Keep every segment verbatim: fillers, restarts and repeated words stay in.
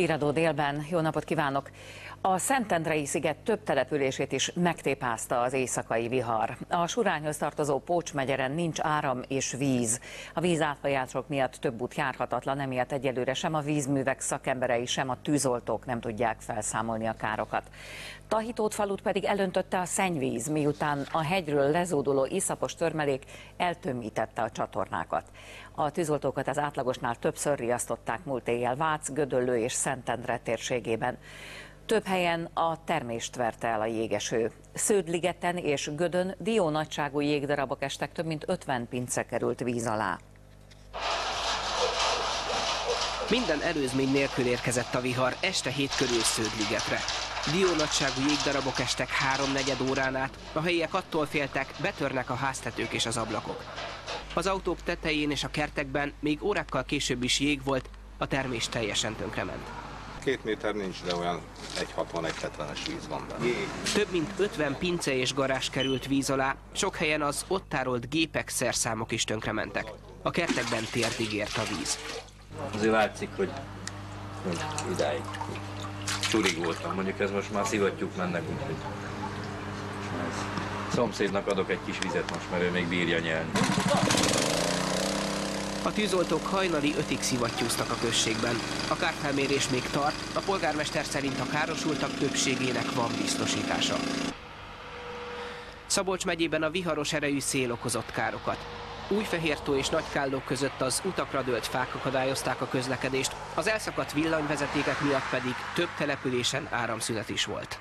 Híradó délben, jó napot kívánok! A Szentendrei sziget több települését is megtépázta az éjszakai vihar. A Surányhoz tartozó Pócs megyeren nincs áram és víz. A víz átfolyások miatt több út járhatatlan, emiatt egyelőre sem a vízművek szakemberei, sem a tűzoltók nem tudják felszámolni a károkat. Tahitót falut pedig elöntötte a szennyvíz, miután a hegyről lezóduló iszapos törmelék eltömítette a csatornákat. A tűzoltókat az átlagosnál többször riasztották múlt éjjel Vác, Gödöllő és Szentendre térségében. Több helyen a termést verte el a jégeső. Sződligeten és Gödön diónagyságú jégdarabok estek, több mint ötven pince került víz alá. Minden előzmény nélkül érkezett a vihar este hét körül Sződligetre. Diónagyságú jégdarabok estek háromnegyed órán át, a helyiek attól féltek, betörnek a háztetők és az ablakok. Az autók tetején és a kertekben még órákkal később is jég volt, a termés teljesen tönkrement. Két méter nincs, de olyan egy hatvan egy hetvenes víz van benne. Több mint ötven pince és garázs került víz alá, sok helyen az ott tárolt gépek, szerszámok is tönkrementek. A kertekben térdig ért a víz. Azért látszik, hogy, hogy idáig csurig voltam. Mondjuk ez most már szivattyúk mennek, úgyhogy szomszédnak adok egy kis vizet most, mert ő még bírja nyelni. A tűzoltók hajnali ötig szivattyúztak a községben. A kárfelmérés még tart, a polgármester szerint a károsultak többségének van biztosítása. Szabolcs megyében a viharos erejű szél okozott károkat. Újfehértó és Nagykálló között az utakra dőlt fák akadályozták a közlekedést, az elszakadt villanyvezetékek miatt pedig több településen áramszünet is volt.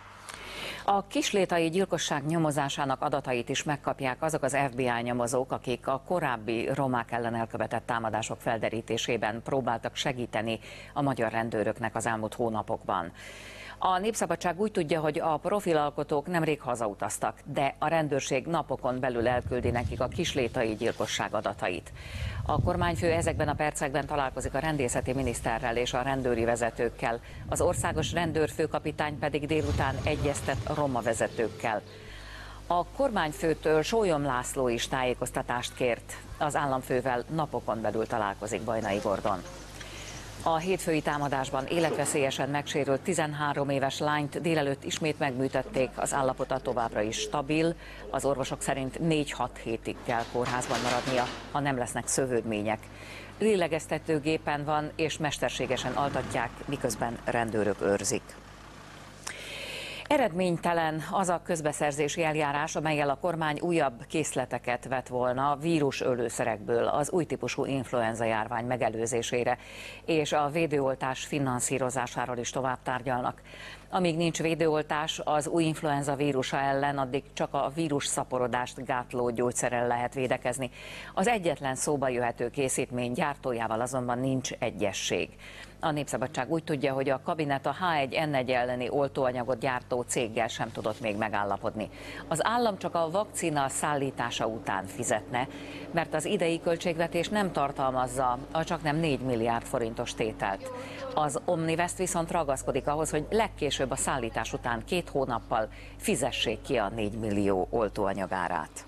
A kislétai gyilkosság nyomozásának adatait is megkapják azok az ef bé i nyomozók, akik a korábbi romák ellen elkövetett támadások felderítésében próbáltak segíteni a magyar rendőröknek az elmúlt hónapokban. A Népszabadság úgy tudja, hogy a profilalkotók nemrég hazautaztak, de a rendőrség napokon belül elküldi nekik a kislétai gyilkosság adatait. A kormányfő ezekben a percekben találkozik a rendészeti miniszterrel és a rendőri vezetőkkel, az országos rendőrfőkapitány pedig délután egyeztet roma vezetőkkel. A kormányfőtől Sólyom László is tájékoztatást kért. Az államfővel napokon belül találkozik Bajnai Gordon. A hétfői támadásban életveszélyesen megsérült tizenhárom éves lányt délelőtt ismét megműtötték, az állapota továbbra is stabil, az orvosok szerint négy-hat hétig kell kórházban maradnia, ha nem lesznek szövődmények. Lélegeztetőgépen van és mesterségesen altatják, miközben rendőrök őrzik. Eredménytelen az a közbeszerzési eljárás, amellyel a kormány újabb készleteket vett volna vírusölőszerekből az új típusú influenza járvány megelőzésére, és a védőoltás finanszírozásáról is tovább tárgyalnak. Amíg nincs védőoltás az új influenza vírusa ellen, addig csak a vírus szaporodást gátló gyógyszerrel lehet védekezni. Az egyetlen szóba jöhető készítmény gyártójával azonban nincs egyesség. A Népszabadság úgy tudja, hogy a kabinet a há egy en egy elleni oltóanyagot gyártó céggel sem tudott még megállapodni. Az állam csak a vakcina szállítása után fizetne, mert az idei költségvetés nem tartalmazza a csaknem négy milliárd forintos tételt. Az Omnivest viszont ragaszkodik ahhoz, hogy legkésőbb a szállítás után két hónappal fizessék ki a négy millió oltóanyag árát.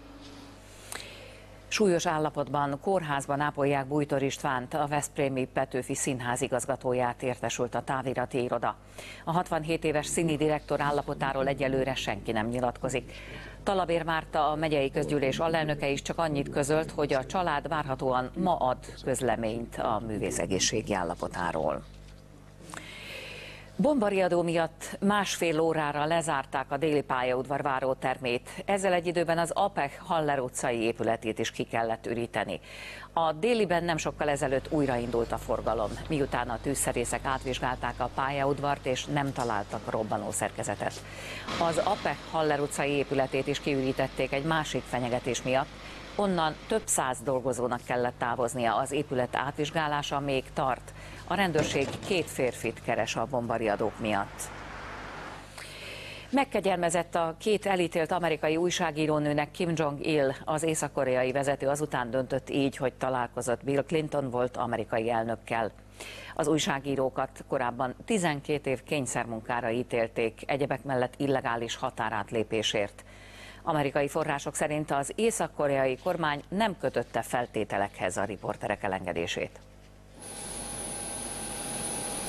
Súlyos állapotban kórházban ápolják Bújtor Istvánt, a veszprémi Petőfi Színház igazgatóját, értesült a távirati iroda. A hatvanhét éves színi direktor állapotáról egyelőre senki nem nyilatkozik. Talabér Márta, a megyei közgyűlés alelnöke is csak annyit közölt, hogy a család várhatóan ma ad közleményt a művész egészségi állapotáról. Bombariadó miatt másfél órára lezárták a déli pályaudvar várótermét. Ezzel egy időben az á pé e Haller utcai épületét is ki kellett üríteni. A déliben nem sokkal ezelőtt újraindult a forgalom, miután a tűzszerészek átvizsgálták a pályaudvart és nem találtak robbanó szerkezetet. Az á pé e Haller utcai épületét is kiürítették egy másik fenyegetés miatt. Onnan több száz dolgozónak kellett távoznia, az épület átvizsgálása még tart. A rendőrség két férfit keres a bombariadók miatt. Megkegyelmezett a két elítélt amerikai újságírónőnek Kim Jong-il, az észak-koreai vezető azután döntött így, hogy találkozott Bill Clinton volt amerikai elnökkel. Az újságírókat korábban tizenkét év kényszermunkára ítélték, egyebek mellett illegális határátlépésért. Amerikai források szerint az észak-koreai kormány nem kötötte feltételekhez a riporterek elengedését.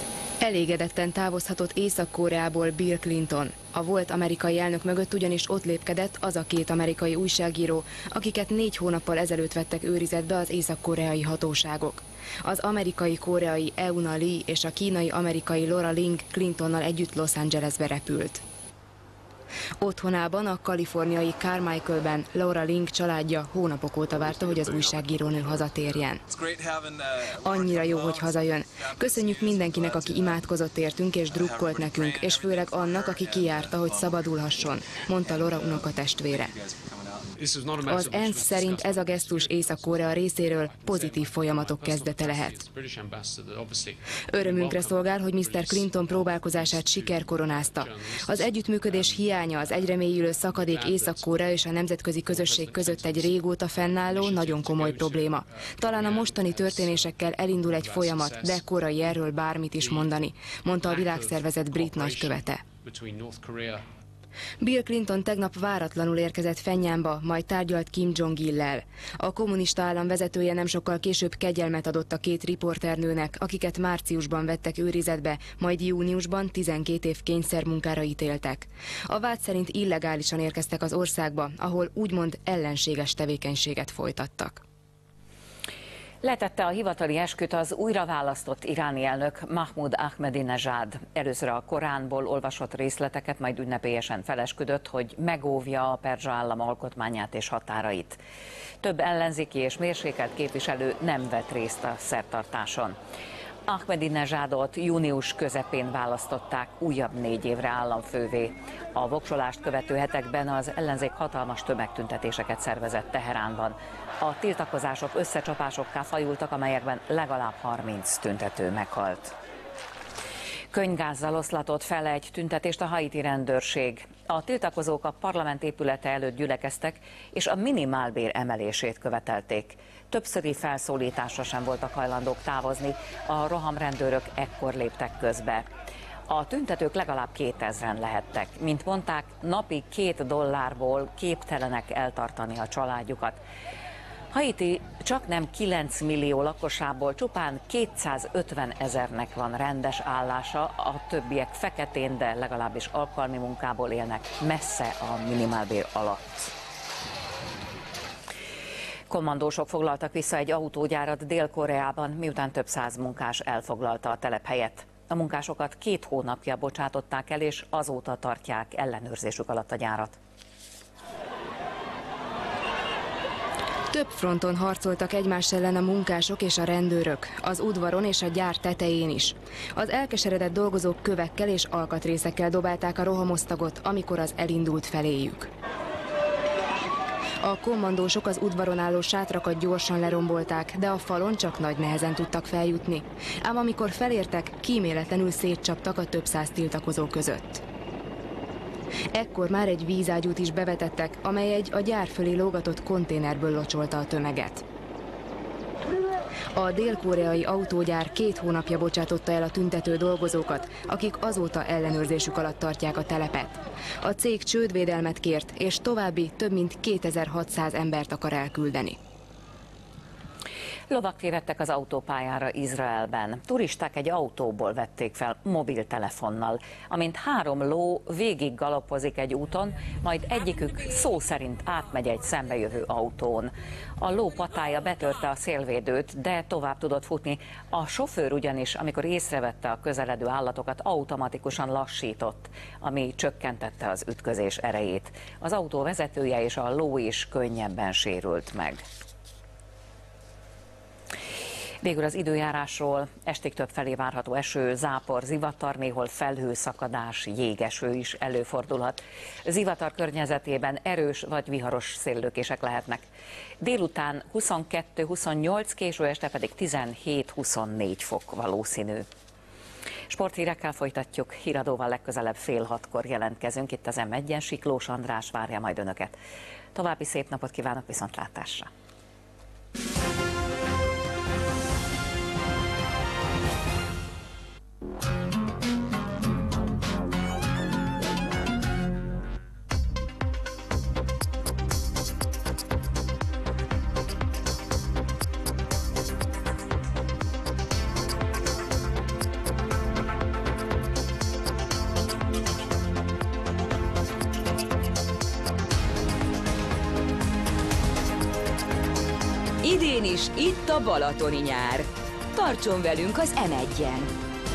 Elégedetten távozhatott Észak-Koreából Bill Clinton. A volt amerikai elnök mögött ugyanis ott lépkedett az a két amerikai újságíró, akiket négy hónappal ezelőtt vettek őrizetbe az észak-koreai hatóságok. Az amerikai-koreai Euna Lee és a kínai-amerikai Laura Ling Clintonnal együtt Los Angelesbe repült. Otthonában, a kaliforniai Carmichaelben Laura Ling családja hónapok óta várta, hogy az újságírónő hazatérjen. Annyira jó, hogy hazajön. Köszönjük mindenkinek, aki imádkozott értünk és drukkolt nekünk, és főleg annak, aki kijárta, hogy szabadulhasson, mondta Laura unokatestvére. Az ENSZ szerint ez a gesztus Észak-Korea részéről pozitív folyamatok kezdete lehet. Örömünkre szolgál, hogy miszter Clinton próbálkozását siker koronázta. Az együttműködés hiánya, az egyre mélyülő szakadék Észak-Korea és a nemzetközi közösség között egy régóta fennálló, nagyon komoly probléma. Talán a mostani történésekkel elindul egy folyamat, de korai erről bármit is mondani, mondta a világszervezet brit nagykövete. Bill Clinton tegnap váratlanul érkezett Phenjanba, majd tárgyalt Kim Jong-il-lel. A kommunista állam vezetője nem sokkal később kegyelmet adott a két riporternőnek, akiket márciusban vettek őrizetbe, majd júniusban tizenkét év kényszermunkára ítéltek. A vád szerint illegálisan érkeztek az országba, ahol úgymond ellenséges tevékenységet folytattak. Letette a hivatali esküt az újraválasztott iráni elnök Mahmoud Ahmadinejad. Először a Koránból olvasott részleteket, majd ünnepélyesen felesküdött, hogy megóvja a perzsa állam alkotmányát és határait. Több ellenzéki és mérsékelt képviselő nem vett részt a szertartáson. Ahmadinejadot június közepén választották újabb négy évre államfővé. A voksolást követő hetekben az ellenzék hatalmas tömegtüntetéseket szervezett Teheránban. A tiltakozások összecsapásokká fajultak, amelyekben legalább harminc tüntető meghalt. Könyvgázzal oszlatott fel egy tüntetést a haiti rendőrség. A tiltakozók a parlament épülete előtt gyülekeztek, és a minimálbér emelését követelték. Többszöri felszólításra sem voltak hajlandók távozni, a rohamrendőrök ekkor léptek közbe. A tüntetők legalább kétezren lehettek. Mint mondták, napi két dollárból képtelenek eltartani a családjukat. Haiti csak nem kilenc millió lakosából csupán kétszázötven ezernek van rendes állása, a többiek feketén, de legalábbis alkalmi munkából élnek messze a minimálbér alatt. Kommandósok foglaltak vissza egy autógyárat Dél-Koreában, miután több száz munkás elfoglalta a telephelyet. A munkásokat két hónapja bocsátották el, és azóta tartják ellenőrzésük alatt a gyárat. Több fronton harcoltak egymás ellen a munkások és a rendőrök, az udvaron és a gyár tetején is. Az elkeseredett dolgozók kövekkel és alkatrészekkel dobálták a rohamosztagot, amikor az elindult feléjük. A kommandósok az udvaron álló sátrakat gyorsan lerombolták, de a falon csak nagy nehezen tudtak feljutni. Ám amikor felértek, kíméletlenül szétcsaptak a több száz tiltakozó között. Ekkor már egy vízágyút is bevetettek, amely egy a gyár fölé lógatott konténerből locsolta a tömeget. A dél-koreai autógyár két hónapja bocsátotta el a tüntető dolgozókat, akik azóta ellenőrzésük alatt tartják a telepet. A cég csődvédelmet kért, és további több mint kétezer-hatszáz embert akar elküldeni. Lovak tévedtek az autópályára Izraelben. Turisták egy autóból vették fel mobiltelefonnal. Amint három ló végig galopozik egy úton, majd egyikük szó szerint átmegy egy szembejövő autón. A ló patája betörte a szélvédőt, de tovább tudott futni. A sofőr ugyanis, amikor észrevette a közeledő állatokat, automatikusan lassított, ami csökkentette az ütközés erejét. Az autó vezetője és a ló is könnyebben sérült meg. Végül az időjárásról: estig többfelé várható eső, zápor, zivatar, néhol felhőszakadás, jégeső is előfordulhat. Zivatar környezetében erős vagy viharos széllökések lehetnek. Délután huszonkettő-huszonnyolc, késő este pedig tizenhét-huszonnégy fok valószínű. Sporthírekkel folytatjuk, híradóval legközelebb fél hatkor jelentkezünk itt az M egyen. Siklós András várja majd önöket. További szép napot kívánok, viszontlátásra! Idén is itt a balatoni nyár. Tartson velünk az em egyen!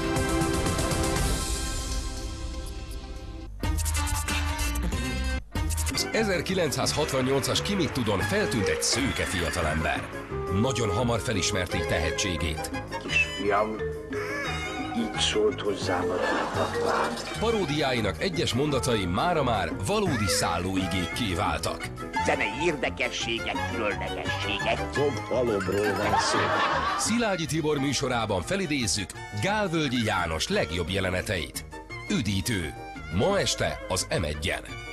Az ezerkilencszázhatvannyolcas Ki mit tudon feltűnt egy szőke fiatalember. Nagyon hamar felismerték tehetségét. Kisfiam, így szólt hozzám a nagypapám. Paródiáinak egyes mondatai mára már valódi szállóigékké váltak. Zenei érdekességek, különlegességek. Szobhalomról van szó. Szilágyi Tibor műsorában felidézzük Gálvölgyi János legjobb jeleneteit. Üdítő. Ma este az em egyen.